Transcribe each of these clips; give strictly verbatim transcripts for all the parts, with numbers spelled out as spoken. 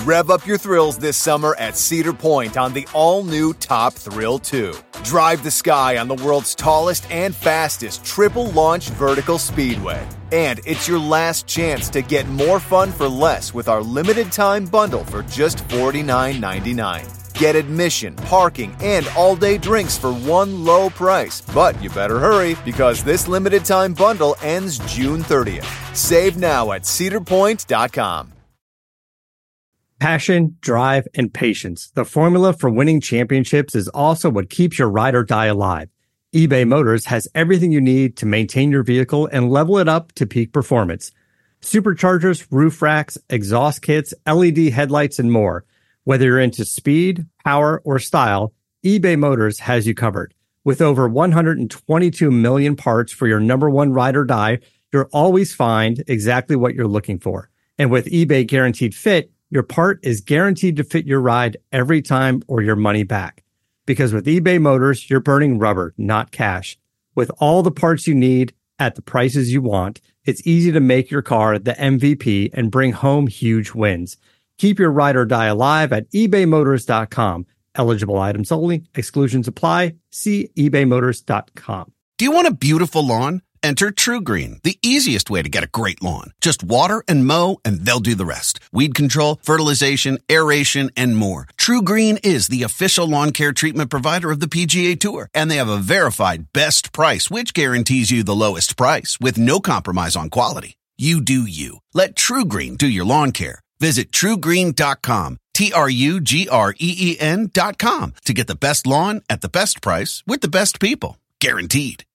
Rev up your thrills this summer at Cedar Point on the all-new Top Thrill two. Drive the sky on the world's tallest and fastest triple-launch vertical speedway. And it's your last chance to get more fun for less with our limited-time bundle for just forty-nine ninety-nine. Get admission, parking, and all-day drinks for one low price. But you better hurry, because this limited-time bundle ends June thirtieth. Save now at cedar point dot com. Passion, drive, and patience. The formula for winning championships is also what keeps your ride or die alive. eBay Motors has everything you need to maintain your vehicle and level it up to peak performance. Superchargers, roof racks, exhaust kits, L E D headlights, and more. Whether you're into speed, power, or style, eBay Motors has you covered. With over one hundred twenty-two million parts for your number one ride or die, you'll always find exactly what you're looking for. And with eBay Guaranteed Fit, your part is guaranteed to fit your ride every time or your money back. Because with eBay Motors, you're burning rubber, not cash. With all the parts you need at the prices you want, it's easy to make your car the M V P and bring home huge wins. Keep your ride or die alive at ebay motors dot com. Eligible items only. Exclusions apply. See ebay motors dot com. Do you want a beautiful lawn? Enter TruGreen, the easiest way to get a great lawn. Just water and mow, and they'll do the rest. Weed control, fertilization, aeration, and more. TruGreen is the official lawn care treatment provider of the P G A Tour, and they have a verified best price, which guarantees you the lowest price with no compromise on quality. You do you. Let TruGreen do your lawn care. Visit true green dot com, T R U G R E E N dot com, to get the best lawn at the best price with the best people. Guaranteed.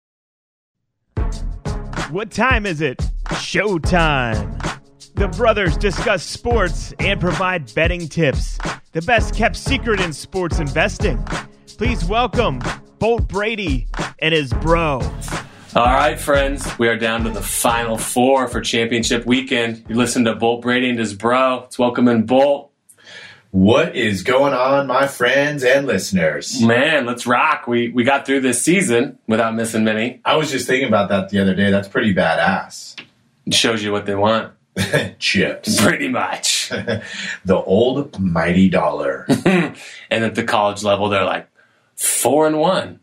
What time is it? Showtime. The brothers discuss sports and provide betting tips. The best kept secret in sports investing. Please welcome Bolt Brady and his bro. All right, friends, we are down to the final four for championship weekend. You listen to Bolt Brady and his bro. Let's welcome in Bolt. What is going on, my friends and listeners? Man, let's rock. We we got through this season without missing many. I was just thinking about that the other day. That's pretty badass. It shows you what they want. Chips. Pretty much. The old mighty dollar. And at the college level, they're like four and one.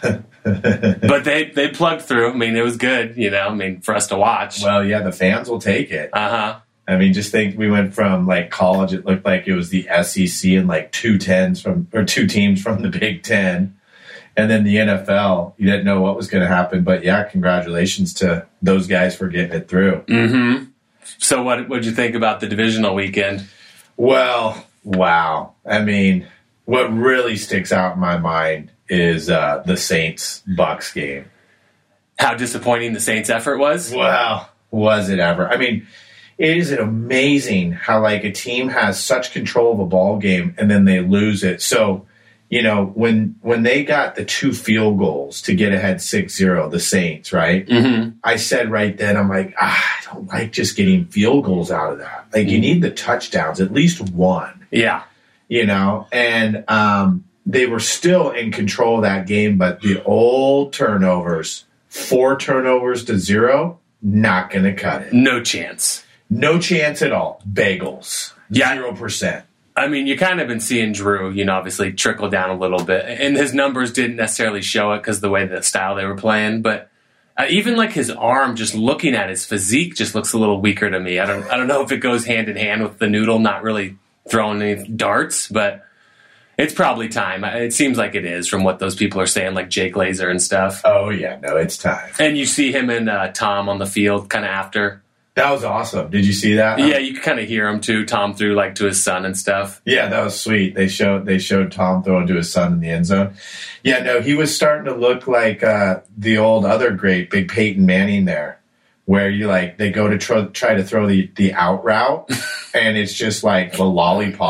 But they, they plugged through. I mean, it was good, you know, I mean, for us to watch. Well, yeah, the fans will take it. Uh-huh. I mean, just think we went from, like, college, it looked like it was the S E C and, like, two tens from, or two teams from the Big Ten. And then the N F L, you didn't know what was going to happen. But, yeah, congratulations to those guys for getting it through. Mm-hmm. So what what'd you think about the divisional weekend? Well, wow. I mean, what really sticks out in my mind is uh, the Saints-Bucks game. How disappointing the Saints' effort was? Well, was it ever? I mean, it is amazing how, like, a team has such control of a ball game and then they lose it. So, you know, when when they got the two field goals to get ahead six zero, the Saints, right? Mm-hmm. I said right then, I'm like, ah, I don't like just getting field goals out of that. Like, mm-hmm. you need the touchdowns, at least one. Yeah. You know, and um, they were still in control of that game, but the old turnovers, four turnovers to zero, not going to cut it. No chance. No chance at all. Bagels. Yeah. Zero percent. I mean, you kind of been seeing Drew, you know, obviously trickle down a little bit. And his numbers didn't necessarily show it because the way the style they were playing. But uh, even like his arm, just looking at his physique, just looks a little weaker to me. I don't I don't know if it goes hand in hand with the noodle not really throwing any darts, but it's probably time. It seems like it is from what those people are saying, like Jake Laser and stuff. Oh, yeah. No, it's time. And you see him and uh, Tom on the field kind of after. That was awesome. Did you see that? Yeah, you could kind of hear him too. Tom threw like to his son and stuff. Yeah, that was sweet. They showed they showed Tom throwing to his son in the end zone. Yeah, no, he was starting to look like uh, the old other great Big Peyton Manning there, where you like they go to try, try to throw the, the out route, and it's just like the lollipop.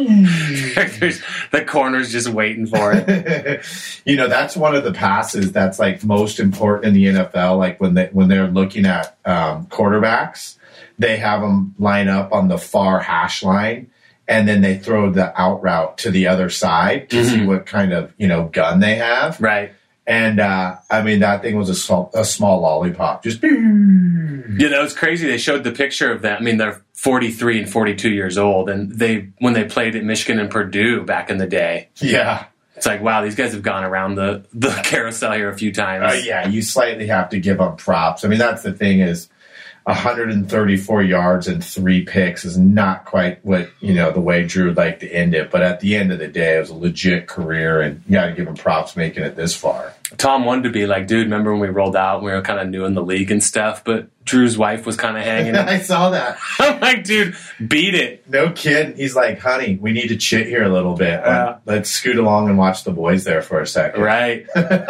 There's, the corner's just waiting for it. You know, that's one of the passes that's like most important in the N F L. Like when they when they're looking at um, quarterbacks, they have them line up on the far hash line, and then they throw the out route to the other side to mm-hmm. see what kind of you know gun they have. Right. And, uh, I mean, that thing was a small, a small lollipop. Just, yeah, that was crazy. They showed the picture of that. I mean, their forty-three and forty-two years old, and they when they played at Michigan and Purdue back in the day. Yeah. It's like, wow, these guys have gone around the, the carousel here a few times. Uh, yeah, you slightly have to give up props. I mean, that's the thing is one hundred thirty-four yards and three picks is not quite what, you know, the way Drew would like to end it. But at the end of the day, it was a legit career, and you got to give him props making it this far. Tom wanted to be like, dude, remember when we rolled out and we were kind of new in the league and stuff, but Drew's wife was kind of hanging. I saw that. I'm like, dude, beat it. No kidding. He's like, honey, we need to chit here a little bit. Uh, Let's scoot along and watch the boys there for a second. Right.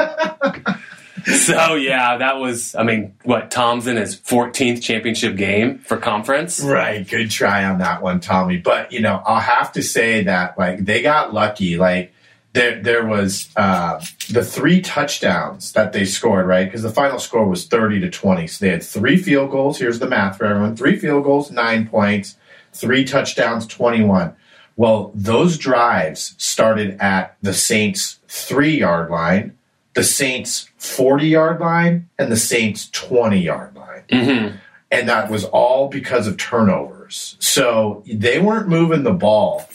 So, yeah, that was, I mean, what, Tom's in his fourteenth championship game for conference? Right. Good try on that one, Tommy. But, you know, I'll have to say that, like, they got lucky. Like, there there was uh, the three touchdowns that they scored, right? Because the final score was thirty to twenty. So they had three field goals. Here's the math for everyone. Three field goals, nine points. Three touchdowns, twenty-one. Well, those drives started at the Saints' three-yard line, the Saints' forty-yard line, and the Saints' twenty-yard line. Mm-hmm. And that was all because of turnovers. So they weren't moving the ball.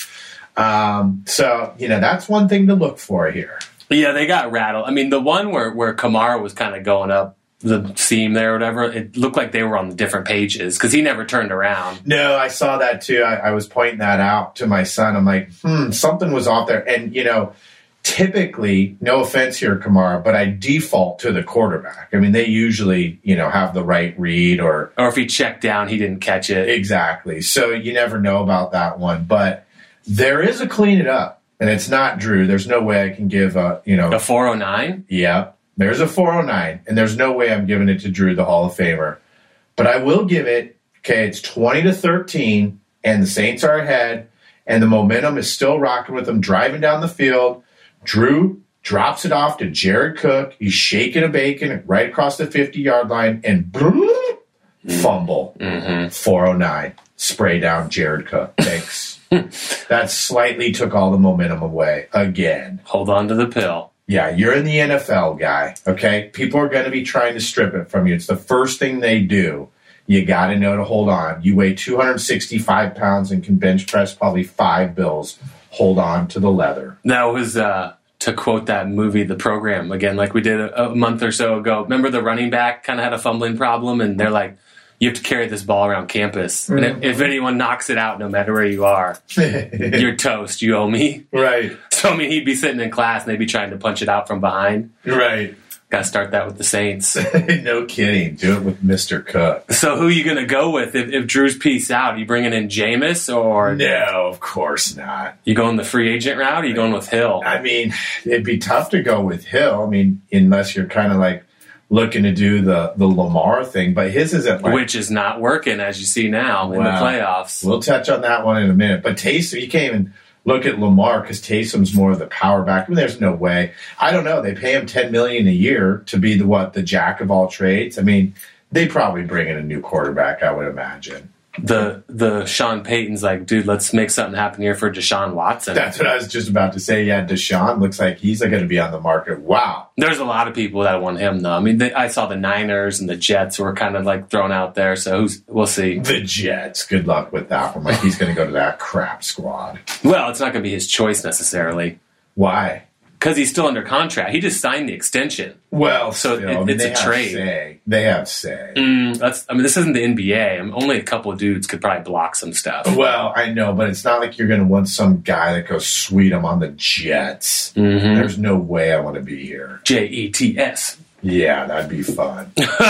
Um, so, you know, that's one thing to look for here. Yeah, they got rattled. I mean, the one where, where Kamara was kind of going up the seam there or whatever, it looked like they were on the different pages because he never turned around. No, I saw that too. I, I was pointing that out to my son. I'm like, hmm, something was off there. And, you know, typically, no offense here, Kamara, but I default to the quarterback. I mean, they usually, you know, have the right read or... Or if he checked down, he didn't catch it. Exactly. So you never know about that one. But there is a clean it up, and it's not Drew. There's no way I can give a, you know... A four oh nine? Yeah. There's a four oh nine, and there's no way I'm giving it to Drew, the Hall of Famer. But I will give it, okay, it's twenty to thirteen, and the Saints are ahead, and the momentum is still rocking with them, driving down the field. Drew drops it off to Jared Cook. He's shaking a bacon right across the fifty-yard line, and boom, fumble. Mm-hmm. four oh nine. Spray down Jared Cook. Thanks. That slightly took all the momentum away again. Hold on to the pill. Yeah, you're in the N F L, guy, okay? People are going to be trying to strip it from you. It's the first thing they do. You got to know to hold on. You weigh two hundred sixty-five pounds and can bench press probably five bills. Hold on to the leather. That was, uh, to quote that movie, The Program, again, like we did a, a month or so ago. Remember the running back kind of had a fumbling problem, and they're like, you have to carry this ball around campus. Mm-hmm. And if, if anyone knocks it out, no matter where you are, you're toast. You owe me. Right. So, I mean, he'd be sitting in class, and they'd be trying to punch it out from behind. Right. Got to start that with the Saints. No kidding. Do it with Mister Cook. So who are you going to go with if, if Drew's peace out? Are you bringing in Jameis or... No, of course not. You going the free agent route or are you going with Hill? I mean, it'd be tough to go with Hill. I mean, unless you're kind of like looking to do the, the Lamar thing. But his isn't like... Which is not working, as you see now in well, the playoffs. We'll touch on that one in a minute. But Taysom, you can't even... look at Lamar because Taysom's more of the power back. I mean, there's no way. I don't know. They pay him ten million dollars a year to be the what the jack of all trades. I mean, they probably bring in a new quarterback, I would imagine. The the Sean Payton's like, dude, let's make something happen here for Deshaun Watson. That's what I was just about to say. Yeah, Deshaun looks like he's going to be on the market. Wow. There's a lot of people that want him, though. I mean, they, I saw the Niners and the Jets were kind of like thrown out there, so who's, we'll see. The Jets. Good luck with that one. Like, he's going to go to that crap squad. Well, it's not going to be his choice necessarily. Why? Because he's still under contract. He just signed the extension. Well, so still, it, I mean, it's they a have trade. Say. They have say. Mm, that's. I mean, this isn't the N B A. I mean, only a couple of dudes could probably block some stuff. Well, I know, but it's not like you're going to want some guy that goes, sweet, I'm on the Jets. Mm-hmm. There's no way I want to be here. J E T S. Yeah, that'd be fun.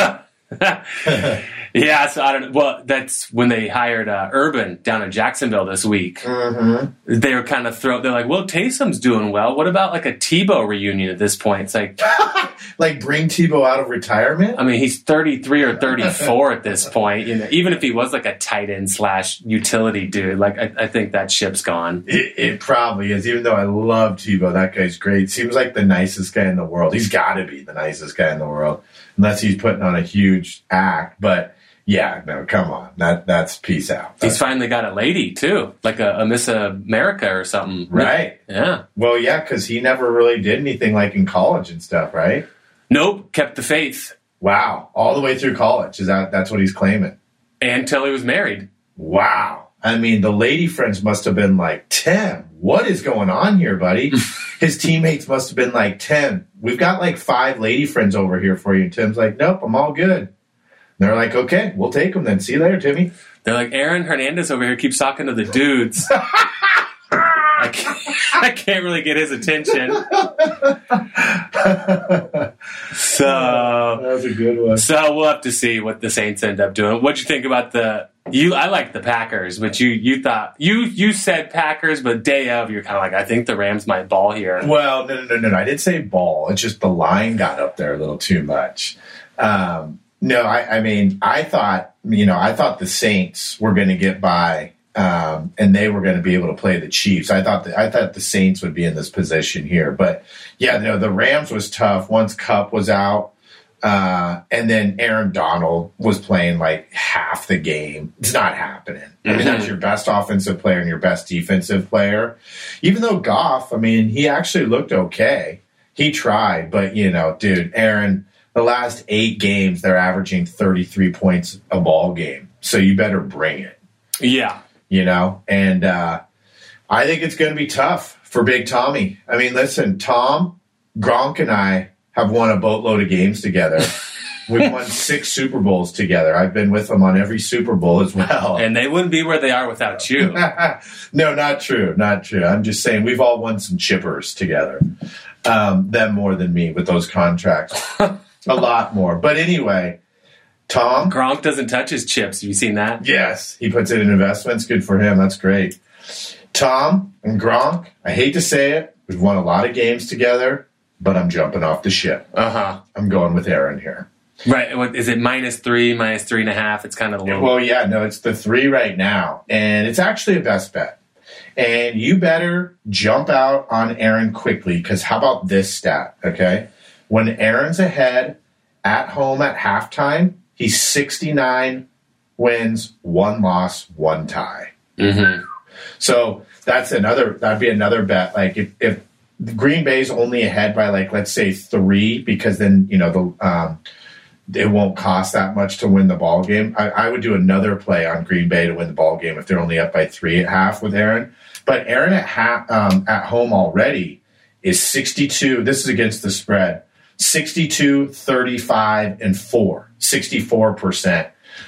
Yeah, so I don't know. Well, that's when they hired uh, Urban down in Jacksonville this week. Mm-hmm. They were kind of thrown. They're like, well, Taysom's doing well. What about like a Tebow reunion at this point? It's like, like bring Tebow out of retirement? I mean, he's thirty-three or thirty-four at this point. You know, even if he was like a tight end slash utility dude, like I, I think that ship's gone. It, it probably is. Even though I love Tebow, that guy's great. Seems like the nicest guy in the world. He's got to be the nicest guy in the world, unless he's putting on a huge act. But yeah, no, come on. That that's peace out. That's, he's finally got a lady too, like a, a Miss America or something, right? Yeah. Well, yeah, because he never really did anything like in college and stuff, right? Nope, kept the faith. Wow, all the way through college. Is that that's what he's claiming? And till he was married. wow. I mean, the lady friends must have been like, Tim, what is going on here, buddy? His teammates must have been like, Tim, we've got like five lady friends over here for you. And Tim's like, nope, I'm all good. And they're like, okay, we'll take them then. See you later, Timmy. They're like, Aaron Hernandez over here keeps talking to the dudes. I, can't, I can't really get his attention. So that was a good one. So we'll have to see what the Saints end up doing. What'd you think about the you? I like the Packers, but you you thought you you said Packers, but day of you're kind of like, I think the Rams might ball here. Well, no, no, no, no, no. I didn't say ball. It's just the line got up there a little too much. Um, no, I, I mean, I thought you know, I thought the Saints were going to get by. Um, and they were going to be able to play the Chiefs. I thought that, I thought the Saints would be in this position here, but yeah, no, the Rams was tough once Kupp was out, uh, and then Aaron Donald was playing like half the game. It's not happening. Mm-hmm. I mean, that's your best offensive player and your best defensive player. Even though Goff, I mean, he actually looked okay. He tried, but you know, dude, Aaron, the last eight games they're averaging thirty-three points a ball game, so you better bring it. Yeah. You know, and uh, I think it's going to be tough for Big Tommy. I mean, listen, Tom, Gronk, and I have won a boatload of games together. We've won six Super Bowls together. I've been with them on every Super Bowl as well. And they wouldn't be where they are without you. No, not true. Not true. I'm just saying we've all won some chippers together. Um, them more than me with those contracts. A lot more. But anyway, Tom? Gronk doesn't touch his chips. Have you seen that? Yes. He puts it in investments. Good for him. That's great. Tom and Gronk, I hate to say it, we've won a lot of games together, but I'm jumping off the ship. Uh-huh. I'm going with Aaron here. Right. What, is it minus three, minus three and a half? It's kind of a little... Well, yeah. No, it's the three right now. And it's actually a best bet. And you better jump out on Aaron quickly, because how about this stat, okay? When Aaron's ahead at home at halftime, he's sixty-nine wins, one loss, one tie. Mm-hmm. So that's another, that'd be another bet. Like if, if Green Bay's only ahead by like, let's say three, because then, you know, the, um, it won't cost that much to win the ball game. I, I would do another play on Green Bay to win the ball game if they're only up by three at half with Aaron. But Aaron at half, um, at home already is sixty-two. This is against the spread. sixty-two, thirty-five, and four. sixty-four percent.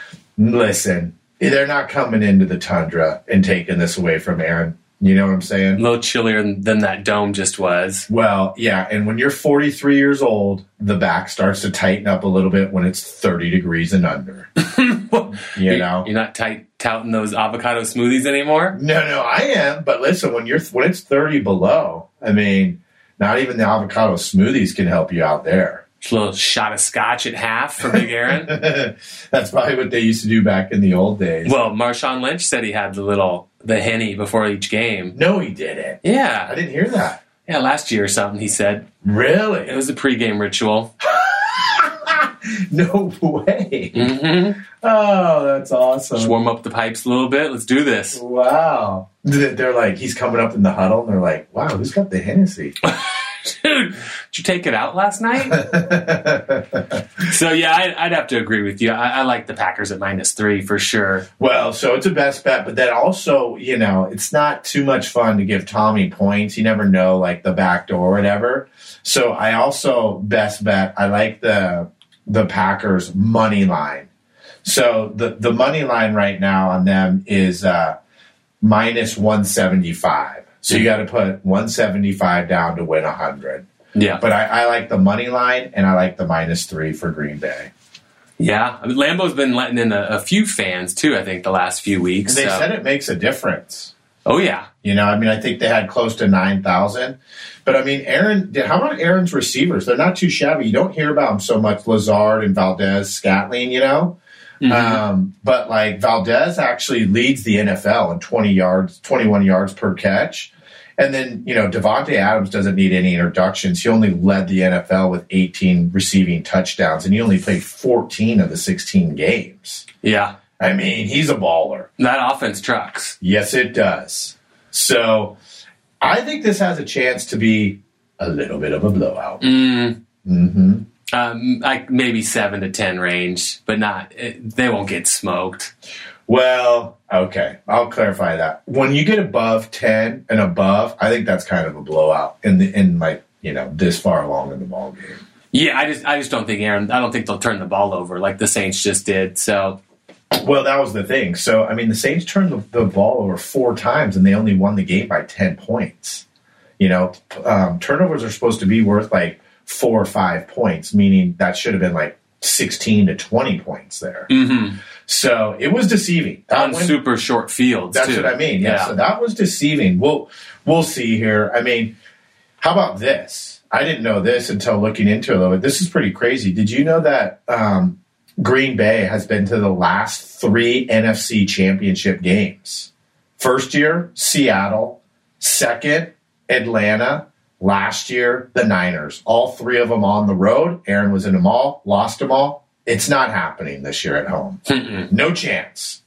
Listen, they're not coming into the tundra and taking this away from Aaron. You know what I'm saying? A little chillier than that dome just was. Well, yeah, and when you're forty-three years old, the back starts to tighten up a little bit when it's thirty degrees and under. You know? You're not tight, touting those avocado smoothies anymore? No, no, I am. But listen, when you're when it's thirty below, I mean, not even the avocado smoothies can help you out there. A little shot of scotch at half for Big Aaron. That's probably what they used to do back in the old days. Well, Marshawn Lynch said he had the little, the Henny before each game. No, he didn't. Yeah. I didn't hear that. Yeah, last year or something, he said. Really? It was a pregame ritual. No way. Mm-hmm. Oh, that's awesome. Just warm up the pipes a little bit. Let's do this. Wow. They're like, he's coming up in the huddle, and they're like, wow, who's got the Hennessy? Dude, did you take it out last night? So, yeah, I, I'd have to agree with you. I, I like the Packers at minus three for sure. Well, so it's a best bet, but then also, you know, it's not too much fun to give Tommy points. You never know, like the back door or whatever. So I also best bet, I like the the Packers money line. So the, the money line right now on them is uh, minus one seventy-five. So you got to put one seventy-five down to win one hundred. Yeah. But I, I like the money line, and I like the minus three for Green Bay. Yeah. I mean, Lambeau's been letting in a, a few fans, too, I think, the last few weeks. And they so. said it makes a difference. Oh, yeah. You know, I mean, I think they had close to nine thousand. But, I mean, Aaron, how about Aaron's receivers? They're not too shabby. You don't hear about them so much, Lazard and Valdez, Scantling, you know? Mm-hmm. Um, but, like, Valdez actually leads the N F L in twenty yards, twenty-one yards per catch. And then, you know, Devontae Adams doesn't need any introductions. He only led the N F L with eighteen receiving touchdowns, and he only played fourteen of the sixteen games. Yeah. I mean, he's a baller. That offense trucks. Yes, it does. So I think this has a chance to be a little bit of a blowout. Mm. Mm-hmm. Um, like maybe seven to ten range, but not. It, they won't get smoked. Well, okay. I'll clarify that. When you get above ten and above, I think that's kind of a blowout in the in like, you know, this far along in the ball game. Yeah, I just I just don't think Aaron. I don't think they'll turn the ball over like the Saints just did. So, well, that was the thing. So, I mean, the Saints turned the, the ball over four times, and they only won the game by ten points. You know, um, turnovers are supposed to be worth like four or five points, meaning that should have been like sixteen to twenty points there. Mm-hmm. So it was deceiving that on went, super short fields. That's too. what I mean. Yeah, yeah. So that was deceiving. We'll we'll see here. I mean, how about this? I didn't know this until looking into it a little bit. This is pretty crazy. Did you know that um, Green Bay has been to the last three N F C championship games? First year, Seattle. Second, Atlanta. Last year, the Niners. All three of them on the road. Aaron was in them all, lost them all. It's not happening this year at home. No chance.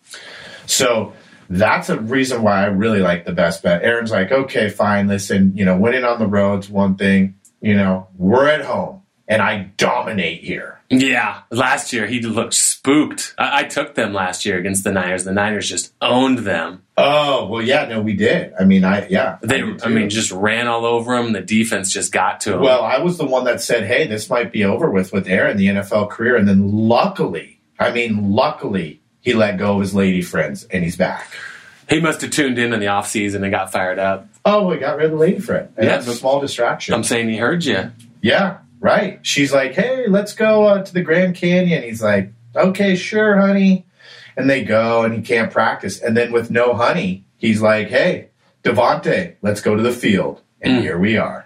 So that's a reason why I really like the best bet. Aaron's like, okay, fine, listen, you know, winning on the road's one thing. You know, we're at home, and I dominate here. Yeah, last year he looked spooked. I, I took them last year against the Niners. The Niners just owned them. Oh, well, yeah, no, we did. I mean, I yeah. They, I, I mean, just ran all over them. The defense just got to them. Well, I was the one that said, hey, this might be over with with Aaron, the N F L career. And then luckily, I mean, luckily, he let go of his lady friends, and he's back. He must have tuned in in the offseason and got fired up. Oh, we got rid of the lady friend. And yeah, that's a small distraction. I'm saying he heard you. Yeah, right. She's like, hey, let's go uh, to the Grand Canyon. He's like, okay, sure, honey. And they go, and he can't practice. And then with no honey, he's like, hey, Devontae, let's go to the field. And mm. here we are.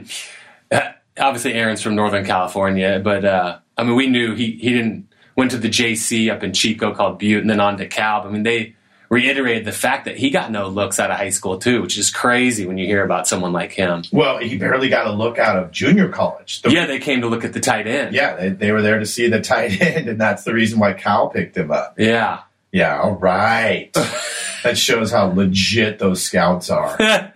Obviously, Aaron's from Northern California, but, uh, I mean, we knew he, he didn't went to the J C up in Chico called Butte and then on to Cal. I mean, they reiterated the fact that he got no looks out of high school, too, which is crazy when you hear about someone like him. Well, he barely got a look out of junior college. The, yeah, they came to look at the tight end. Yeah, they, they were there to see the tight end, and that's the reason why Cal picked him up. Yeah. Yeah, all right. That shows how legit those scouts are.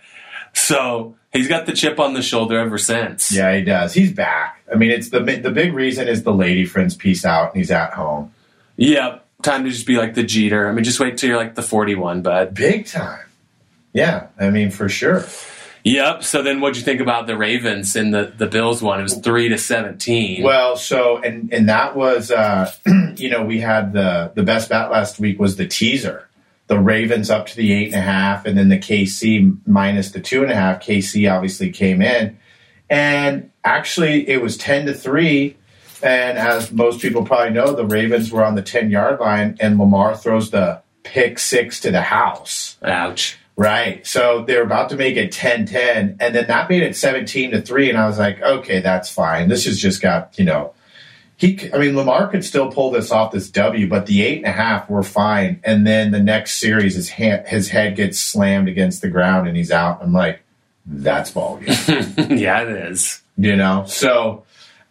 So he's got the chip on the shoulder ever since. Yeah, he does. He's back. I mean, it's the the big reason is the lady friends peace out, and he's at home. Yep. Time to just be like the Jeter. I mean, just wait till you're like the forty-one, bud. Big time. Yeah, I mean, for sure. Yep. So then what'd you think about the Ravens in the, the Bills one? It was three to seventeen. Well, so, and, and that was, uh, you know, we had the, the best bet last week was the teaser. The Ravens up to the eight and a half, and then the K C minus the two and a half. K C obviously came in. And actually, it was ten to three. And as most people probably know, the Ravens were on the ten-yard line, and Lamar throws the pick six to the house. Ouch. Right. So they were about to make it ten ten, and then that made it seventeen to three, and I was like, okay, that's fine. This has just got, you know, he. I mean, Lamar could still pull this off, this W, but the eight and a half were fine. And then the next series, his, hand, his head gets slammed against the ground, and he's out. I'm like, that's ball game. Yeah, it is. You know? So...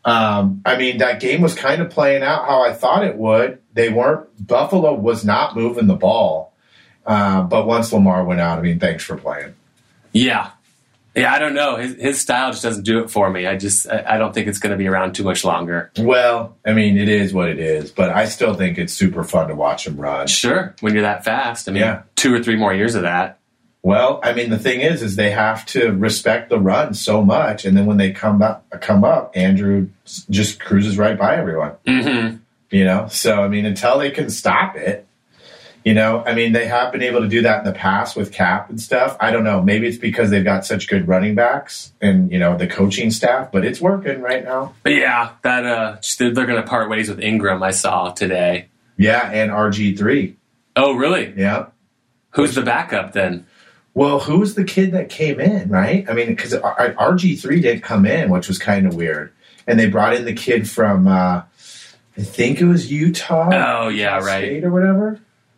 Um, I mean, that game was kind of playing out how I thought it would. They weren't, Buffalo was not moving the ball. Uh, but once Lamar went out, I mean, thanks for playing. Yeah. Yeah, I don't know. His, his style just doesn't do it for me. I just, I, I don't think it's going to be around too much longer. Well, I mean, it is what it is, but I still think it's super fun to watch him run. Sure. When you're that fast. I mean, yeah. two or three more years of that. Well, I mean, the thing is, is they have to respect the run so much, and then when they come up, come up, Andrew just cruises right by everyone. Mm-hmm. You know, so I mean, until they can stop it, you know, I mean, they have been able to do that in the past with Cap and stuff. I don't know, maybe it's because they've got such good running backs and you know the coaching staff, but it's working right now. Yeah, that uh, they're going to part ways with Ingram. I saw today. Yeah, and R G three. Oh, really? Yeah. Who's the backup then? Well, who was the kid that came in, right? I mean, because R G three didn't come in, which was kind of weird. And they brought in the kid from, uh, I think it was Utah. Oh, yeah, Utah right. State or whatever.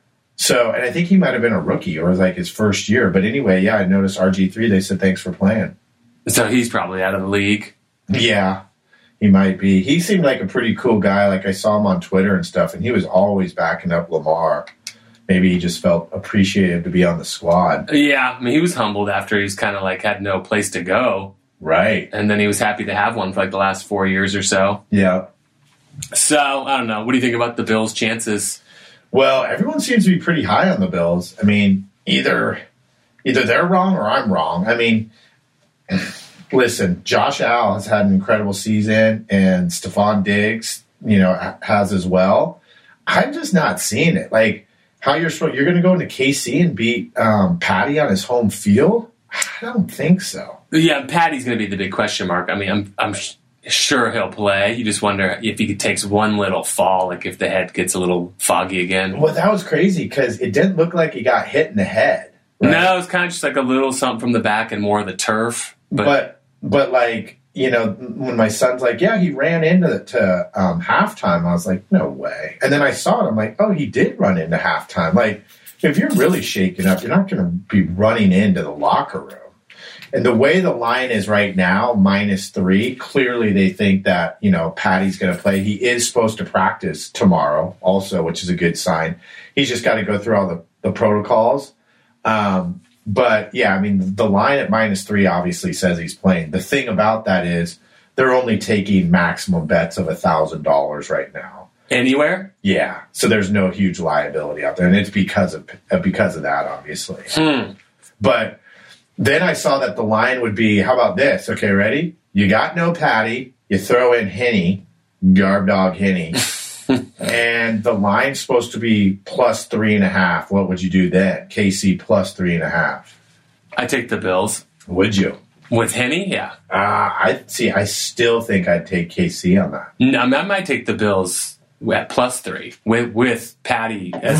So, and I think he might have been a rookie or was like his first year. But anyway, yeah, I noticed R G three, they said thanks for playing. So he's probably out of the league. Yeah, he might be. He seemed like a pretty cool guy. Like I saw him on Twitter and stuff, and he was always backing up Lamar. Maybe he just felt appreciative to be on the squad. Yeah, I mean, he was humbled after he's kind of like had no place to go. Right. And then he was happy to have one for like the last four years or so. Yeah. So, I don't know. What do you think about the Bills' chances? Well, everyone seems to be pretty high on the Bills. I mean, either either they're wrong or I'm wrong. I mean, listen, Josh Allen has had an incredible season, and Stephon Diggs, you know, has as well. I'm just not seeing it. Like, how you're supposed, you're going to go into K C and beat um, Patty on his home field? I don't think so. Yeah, Patty's going to be the big question mark. I mean, I'm I'm sure he'll play. You just wonder if he takes one little fall, like if the head gets a little foggy again. Well, that was crazy because it didn't look like he got hit in the head. Right? No, it was kind of just like a little something from the back and more of the turf. But but, but like, you know, when my son's like, yeah, he ran into the, to um, halftime, I was like, no way. And then I saw it. I'm like, oh, he did run into halftime. Like, if you're really shaken up, you're not going to be running into the locker room. And the way the line is right now, minus three, clearly they think that, you know, Patty's going to play. He is supposed to practice tomorrow also, which is a good sign. He's just got to go through all the, the protocols. Um, but, yeah, I mean, the line at minus three obviously says he's playing. The thing about that is they're only taking maximum bets of one thousand dollars right now. Anywhere? Yeah. So there's no huge liability out there. And it's because of because of that, obviously. Hmm. But then I saw that the line would be, how about this? Okay, ready? You got no Patty. You throw in Henny, Garb Dog Henny. And the line's supposed to be plus three and a half. What would you do then? K C plus three and a half. I take the Bills. Would you? With Henny? Yeah. Uh, I see. I still think I'd take K C on that. No, I, mean, I might take the Bills at plus three with with Patty. As,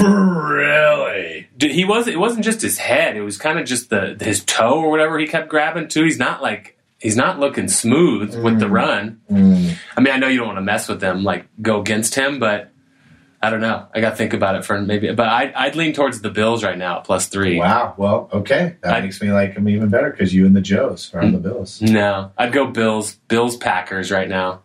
really? he was. It wasn't just his head. It was kind of just the his toe or whatever he kept grabbing too. He's not like he's not looking smooth mm. with the run. Mm. I mean, I know you don't want to mess with him, like go against him, but I don't know. I got to think about it for maybe. But I, I'd lean towards the Bills right now at plus three. Wow. Well, okay, that I, makes me like him even better because you and the Joes are on the Bills. No, I'd go Bills. Bills Packers right now.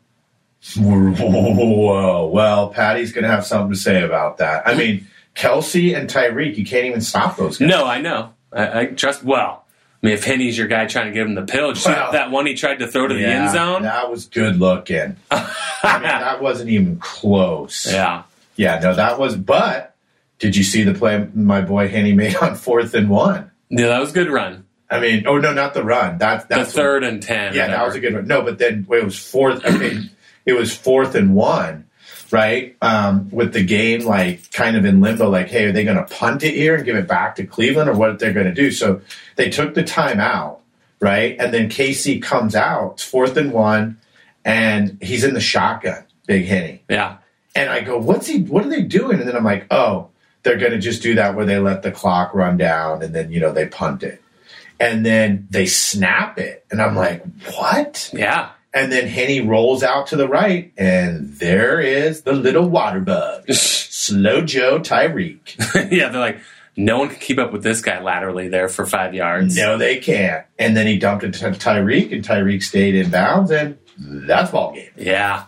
Whoa, well, Patty's going to have something to say about that. I mean, Kelsey and Tyreek, you can't even stop those guys. No, I know. I, I trust, well, I mean, if Henny's your guy trying to give him the pill, did you well, see that one he tried to throw to yeah, the end zone? That was good looking. I mean, that wasn't even close. Yeah. Yeah, no, that was, but did you see the play my boy Henny made on fourth and one? Yeah, that was a good run. I mean, oh, no, not the run. That, that's the third what, and ten. Yeah, that was a good run. No, but then it was fourth. I mean, it was fourth and one, right? Um, with the game like kind of in limbo, like, hey, are they going to punt it here and give it back to Cleveland, or what they're going to do? So they took the timeout, right? And then K C comes out, it's fourth and one, and he's in the shotgun, Big Henny. Yeah. And I go, what's he? What are they doing? And then I'm like, oh, they're going to just do that where they let the clock run down and then, you know, they punt it. And then they snap it. And I'm like, what? Yeah. And then Henny rolls out to the right, and there is the little water bug. Slow Joe Tyreek. Yeah, they're like, no one can keep up with this guy laterally there for five yards. No, they can't. And then he dumped it to Tyreek, and Tyreek stayed in bounds, and that's ball game. Yeah.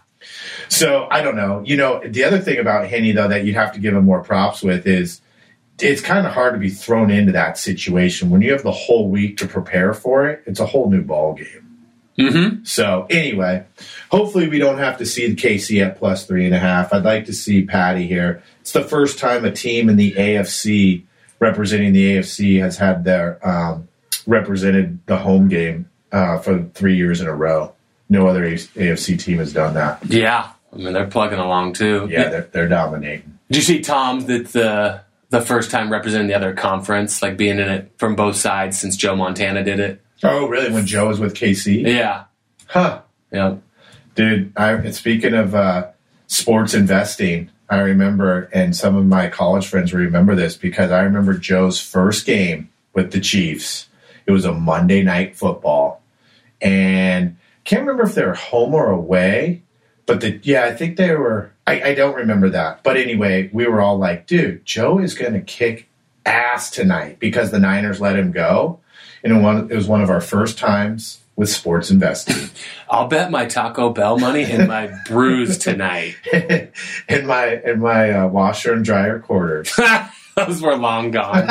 So, I don't know. You know, the other thing about Henny, though, that you have to give him more props with is it's kind of hard to be thrown into that situation. When you have the whole week to prepare for it, it's a whole new ball game. Mm-hmm. So anyway, hopefully we don't have to see the K C at plus three and a half. I'd like to see Patty here. It's the first time a team in the A F C representing the A F C has had their um, represented the home game uh, for three years in a row. No other A F C team has done that. Yeah, I mean they're plugging along too. Yeah, they're they're dominating. Did you see Tom's that's the the first time representing the other conference, like being in it from both sides since Joe Montana did it? Oh, really? When Joe was with K C? Yeah. Huh. Yeah. Dude, I, speaking of uh, sports investing, I remember, and some of my college friends remember this, because I remember Joe's first game with the Chiefs. It was a Monday night football. And can't remember if they were home or away, but the, yeah, I think they were, I, I don't remember that. But anyway, we were all like, dude, Joe is going to kick ass tonight because the Niners let him go. And it, one, it was one of our first times with sports investing. I'll bet my Taco Bell money and my brews tonight. in my in my uh, washer and dryer quarters. Those were long gone.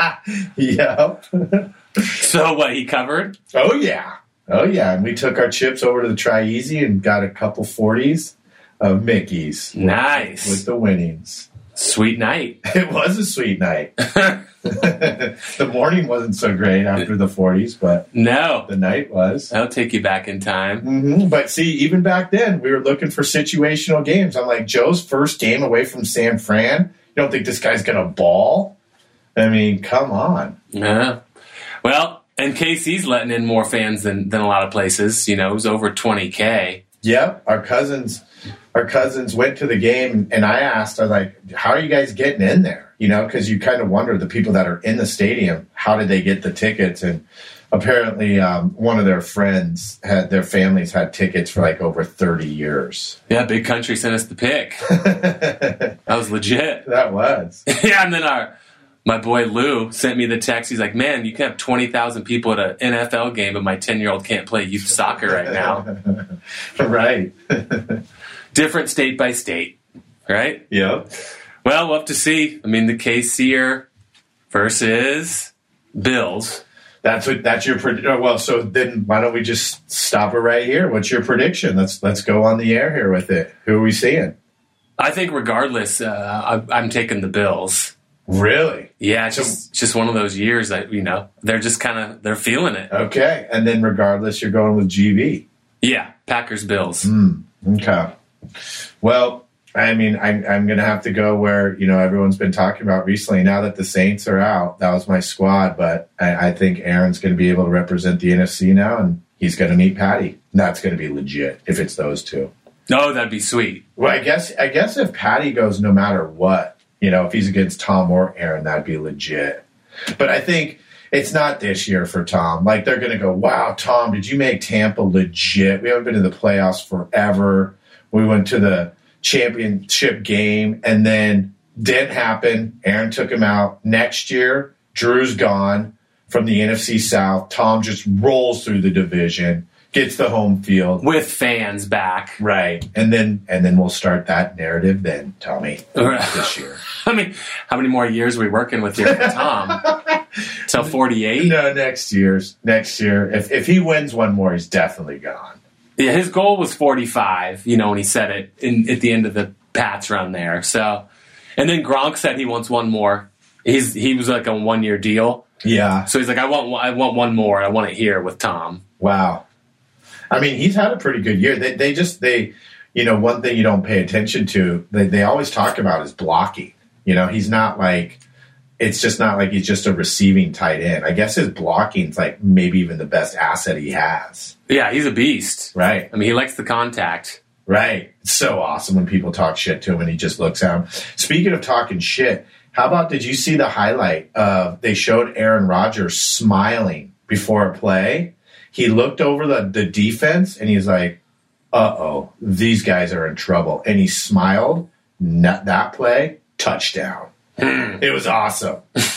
Yep. So what, he covered? Oh, yeah. Oh, yeah. And we took our chips over to the Tri-Easy and got a couple forties of Mickey's. Nice. With, with the winnings. Sweet night. It was a sweet night. The morning wasn't so great after the forties, but no, the night was. That'll take you back in time. Mm-hmm. But see, even back then, we were looking for situational games. I'm like, Joe's first game away from San Fran. You don't think this guy's going to ball? I mean, come on. Yeah. Well, and K C's letting in more fans than, than a lot of places. You know, it was over twenty K. Yep. Our cousins, our cousins went to the game, and I asked, I was like, how are you guys getting in there? You know, because you kind of wonder, the people that are in the stadium, how did they get the tickets? And apparently um, one of their friends, had their families had tickets for like over thirty years. Yeah, Big Country sent us the pic. That was legit. That was. Yeah, and then our my boy Lou sent me the text. He's like, man, you can have twenty thousand people at an N F L game, but my ten-year-old can't play youth soccer right now. Right. Different state by state, right? Yep. Well, we'll have to see. I mean, the K C versus Bills. That's what. That's your prediction. Well, so then why don't we just stop it right here? What's your prediction? Let's let's go on the air here with it. Who are we seeing? I think regardless, uh, I, I'm taking the Bills. Really? Yeah, it's just just one of those years that, you know, they're just kind of they're feeling it. Okay, and then regardless, you're going with G B. Yeah, Packers Bills. Mm, okay. Well, I mean, I'm, I'm going to have to go where, you know, everyone's been talking about recently. Now that the Saints are out, that was my squad, but I, I think Aaron's going to be able to represent the N F C now, and he's going to meet Patty. That's going to be legit if it's those two. Oh, that'd be sweet. Well, I guess I guess if Patty goes no matter what, you know, if he's against Tom or Aaron, that'd be legit. But I think it's not this year for Tom. Like, they're going to go, wow, Tom, did you make Tampa legit? We haven't been to the playoffs forever. We went to the championship game, and then didn't happen. Aaron took him out. Next year, Drew's gone from the N F C South. Tom just rolls through the division, gets the home field with fans back, right? And then and then we'll start that narrative. Then Tommy this year. I mean, how many more years are we working with here for Tom? Till forty-eight? No, next year's next year. If if he wins one more, he's definitely gone. Yeah, his goal was forty-five, you know, when he said it in, at the end of the Pats run there. So, and then Gronk said he wants one more. He's he was like a one year deal. Yeah. So he's like, I want I want one more. I want it here with Tom. Wow. I mean, he's had a pretty good year. They they just they, you know, one thing you don't pay attention to, they they always talk about is blocking. You know, he's not like. It's just not like he's just a receiving tight end. I guess his blocking's like maybe even the best asset he has. Yeah, he's a beast. Right. I mean, he likes the contact. Right. It's so awesome when people talk shit to him and he just looks at him. Speaking of talking shit, how about, did you see the highlight of, they showed Aaron Rodgers smiling before a play? He looked over the, the defense and he's like, uh-oh, these guys are in trouble. And he smiled. Not that play, touchdown. It was awesome.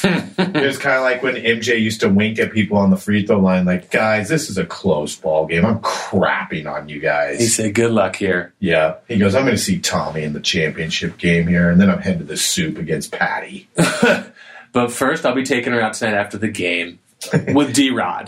It was kind of like when M J used to wink at people on the free throw line, like, guys, this is a close ball game. I'm crapping on you guys. He said, good luck here. Yeah. He goes, I'm going to see Tommy in the championship game here, and then I'm heading to the soup against Patty. But first, I'll be taking her out tonight after the game with D-Rod.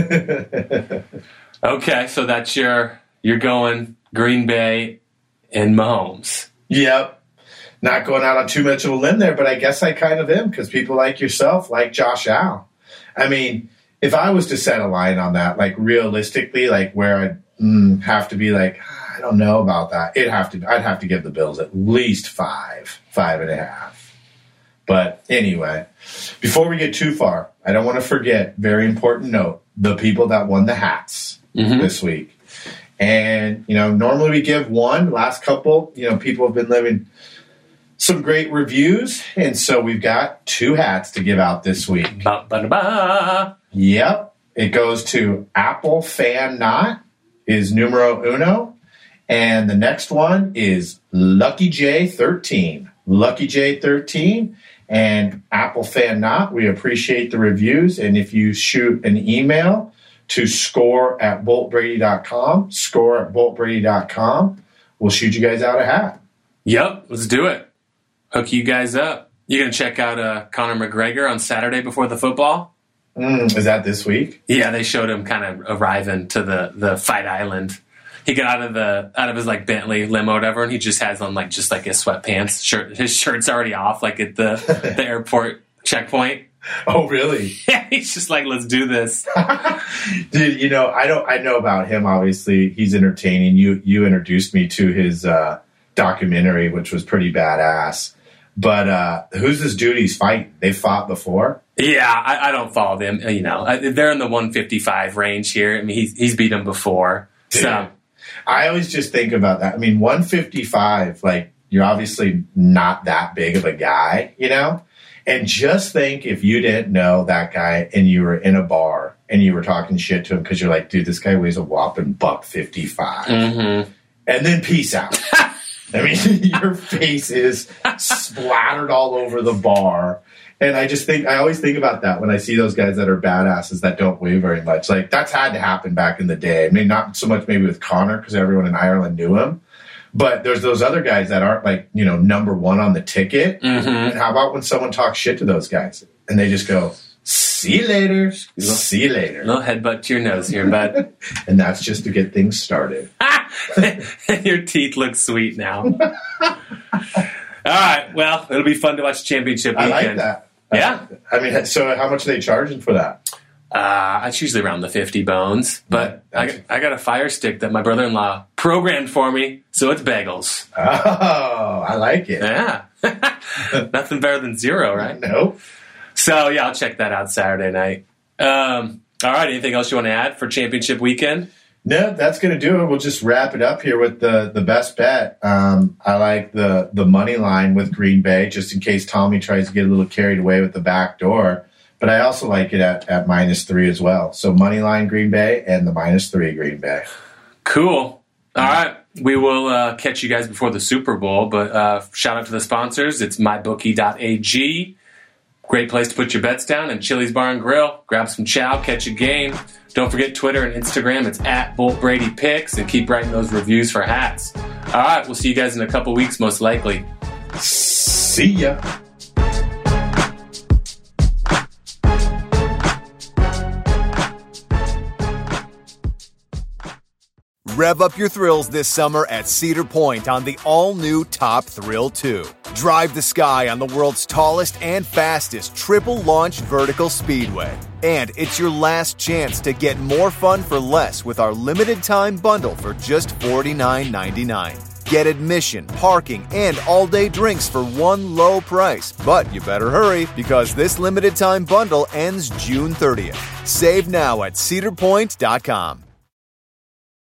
Okay, so that's your, you're going Green Bay and Mahomes. Yep. Not going out on too much of a limb there, but I guess I kind of am, because people like yourself like Josh Allen. I mean, if I was to set a line on that, like realistically, like where I'd mm, have to be like, I don't know about that. It'd have to, I'd have to give the Bills at least five, five and a half. But anyway, before we get too far, I don't want to forget, very important note, the people that won the hats mm-hmm. this week. And, you know, normally we give one. Last couple, you know, people have been living some great reviews, and so we've got two hats to give out this week. Ba, ba, ba. Yep. It goes to Apple Fan Not is numero uno, and the next one is Lucky J thirteen. Lucky J thirteen and Apple Fan Not, we appreciate the reviews, and if you shoot an email to score at bolt brady dot com, score at bolt brady dot com, we'll shoot you guys out a hat. Yep, let's do it. Hook you guys up. You going to check out uh, Conor McGregor on Saturday before the football? Mm, is that this week? Yeah, they showed him kind of arriving to the, the Fight Island. he got out of the out of his like Bentley limo or whatever, and he just has on like just like his sweatpants. Shirt, his shirt's already off, like at the the airport checkpoint. Oh, really? Yeah, he's just like, let's do this. Dude, you know, I don't I know about him, obviously. He's entertaining. You you introduced me to his uh, documentary, which was pretty badass. But uh, who's this dude he's fighting? They fought before? Yeah, I, I don't follow them. You know, they're in the one fifty-five range here. I mean, he's, he's beat them before. Dude, so I always just think about that. I mean, one fifty-five, like, you're obviously not that big of a guy, you know? And just think if you didn't know that guy and you were in a bar and you were talking shit to him because you're like, dude, this guy weighs a whopping buck fifty-five. Mm-hmm. And then peace out. I mean, your face is splattered all over the bar. And I just think, I always think about that when I see those guys that are badasses that don't weigh very much. Like, that's had to happen back in the day. I mean, not so much maybe with Connor because everyone in Ireland knew him. But there's those other guys that aren't, like, you know, number one on the ticket. Mm-hmm. And how about when someone talks shit to those guys and they just go, see you later, see you later. No headbutt to your nose here, bud. And that's just to get things started. Your teeth look sweet now. All right, well, it'll be fun to watch championship weekend. I like that. Yeah. I mean, so how much are they charging for that? Uh, it's usually around the fifty bones, but I, I got a Fire Stick that my brother-in-law programmed for me, so it's bagels. Oh, I like it. Yeah. Nothing better than zero, right? Nope. So, yeah, I'll check that out Saturday night. Um, all right, anything else you want to add for championship weekend? No, that's going to do it. We'll just wrap it up here with the, the best bet. Um, I like the, the money line with Green Bay, just in case Tommy tries to get a little carried away with the back door. But I also like it at, at minus three as well. So money line Green Bay and the minus three Green Bay. Cool. All right. We will uh, catch you guys before the Super Bowl. But uh, shout out to the sponsors. It's my bookie dot a g. Great place to put your bets down. And Chili's Bar and Grill. Grab some chow, catch a game. Don't forget Twitter and Instagram. It's at Bolt Brady Picks. And keep writing those reviews for hats. All right. We'll see you guys in a couple weeks, most likely. See ya. Rev up your thrills this summer at Cedar Point on the all-new Top Thrill two. Drive the sky on the world's tallest and fastest triple-launch vertical speedway. And it's your last chance to get more fun for less with our limited-time bundle for just forty-nine ninety-nine. Get admission, parking, and all-day drinks for one low price. But you better hurry because this limited-time bundle ends June thirtieth. Save now at cedar point dot com.